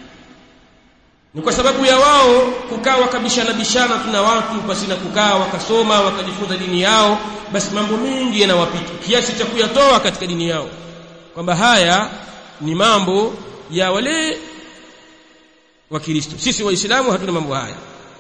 ni kwa sababu ya wao kukaa wakabishana bishana tuna watu basi na kukaa wakasoma wakajifunza dini yao, basi mambo mengi yanawapita kiasi cha kuyatoa katika dini yao kwamba haya ni mambo ya wale wa Kristo. Sisi Waislamu hatuna mambo haya,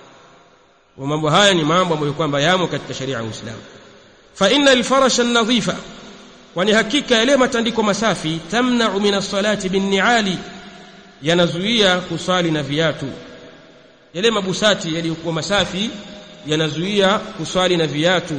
wa mambo haya ni mambo ambayo kwamba yamo katika sharia ya Uislamu. Fa inna al-farasha an-nadhifa, kwani hakika yale matandiko masafi, tamna'u min as-salati bin-ni'ali, yanazuia kusali na viatu. Yale mabusati yaliyokuwa masafi yanazuia kusali na viatu.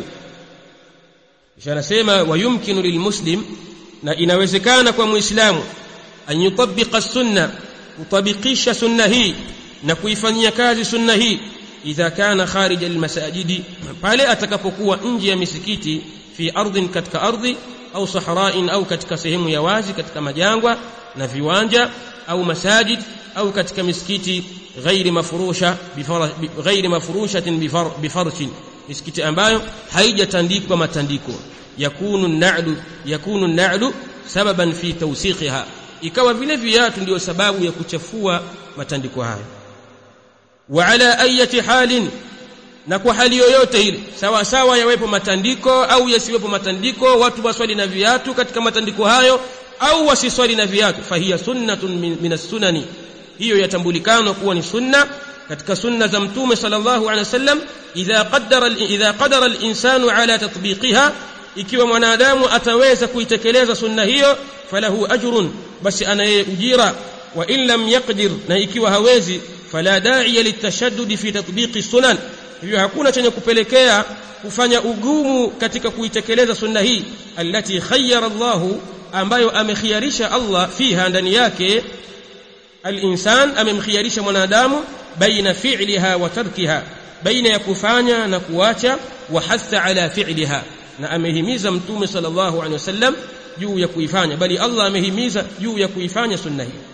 Kisha anasema wa yumkinu lilmuslim, na inawezekana kwa muislamu an yutabbiqa as-sunna, kutabikisha sunna hii na kuifanyia kazi sunna hii, idha kana kharij al-masajidi, pale atakapokuwa nje ya misikiti, fi ardhin, katika ardhi, au sahra'in, au katika sehemu ya wazi katika majangwa na viwanja, au masajid, au katika misikiti ghairi mafurusha ghairi mafurushatin bifarshin, misikiti ambayo haijatandikwa matandiko. yakunu an-na'lu yakunu an-na'lu sababan fi tawsiqiha, ikawa vile viatu ndio sababu ya kuchafua matandiko hayo. Wa ala ayati halin, na kwa hali yoyote ile, sawa sawa yawepo matandiko au yasiwepo matandiko, watu waswali na viatu katika matandiko hayo au wasiswali na viatu, fahiya sunnatun min, min as-sunani, hiyo yatambulikana kuwa ni sunna katika sunna za mtume sallallahu alaihi wasallam. idha qaddara idha qadara al-insanu ala tatbiqiha, ikiwa mwanadamu ataweza kuitekeleza sunna hiyo, falahu ajrun, basi anaye ujira. wa in lam yaqdir, na ikiwa hawezi, fala da'iya litashaddud fi tatbiqi sunan, hivyo hakuna chenye kupelekea kufanya ugumu katika kuitekeleza sunna hii, allati khayyara Allahu, ambayo amekhiyarisha Allah fiha, ndani yake, al-insan, amemkhiyarisha mwanadamu, baina fi'liha wa tarkiha, baina ya kufanya na kuacha, wa hatha ala fi'liha, na amehimiza mtume sallallahu alaihi wasallam juu ya kuifanya, bali Allah amehimiza juu ya kuifanya sunna hii.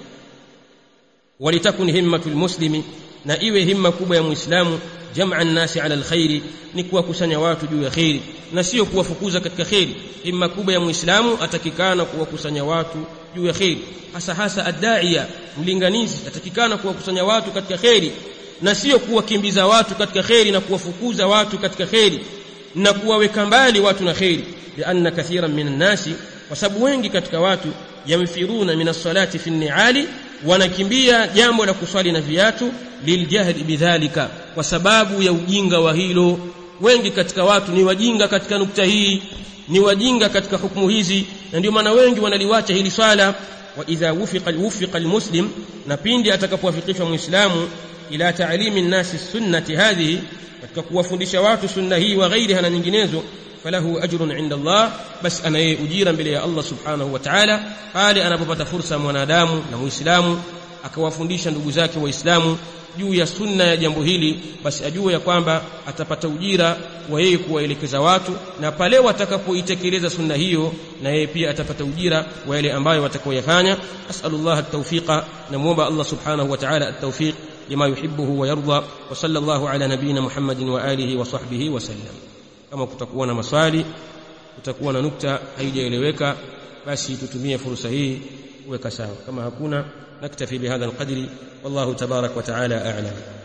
walitakun himmatul muslimi, na iwe himma kubwa ya muislamu, jam'a an-nasi ala al-khairi, ni kuwakusanya watu juu ya khairi na sio kuwafukuza katika khairi. Himma kubwa ya muislamu atakikana kuwakusanya watu juu ya khairi, hasa hasa ad-da'iya, mlinganizi, atakikana kuwakusanya watu katika khairi na sio kuwakimbiza watu katika khairi na kuwafukuza watu katika khairi na kuwaweka mbali watu na khairi. Lianna kathiran minan nasi, kwa sababu wengi katika watu, yamfiruna min as-salati fi an-ni'ali, wanakimbia jambo la kuswali na viatu, liljahli bidhalika, kwa sababu ya ujinga wa hilo. Wengi katika watu ni wajinga katika nukta hii, ni wajinga katika hukumu hizi, na ndio maana wengi wanaliwacha hili swala. wa idha wufiqa wufiqa almuslim, na pindi atakapowafikishwa muislamu, ila ta'limi an-nasi sunnati hadhihi, katika kuwafundisha watu sunna hii wa ghairiha na nyinginezo, falahu ajrun inda Allah, bas anaye ujira mbele ya Allah subhanahu wa ta'ala, pale anapopata fursa mwanadamu na muislamu akawafundisha ndugu zake waislamu juu ya sunna ya jambo hili, basi ajue ya kwamba atapata ujira wa yeye kuwaelekeza watu, na pale watakapoitekeleza sunna hiyo, na yeye pia atapata ujira wa yale ambayo watakaoyafanya. As'alullah at-tawfiqa, namuomba Allah subhanahu wa ta'ala at-tawfiq lima yuhibbuhu wa yarda. Wa sallallahu ala nabiyyina Muhammadin wa alihi wa sahbihi wa sallam. Kama kutakuwa na maswali, kutakuwa na nukta haijaeleweka, basi tutumie fursa hii kuweka sawa. Kama hakuna, naktafi bihadha alqadri, wallahu tabarak wa ta'ala a'lam.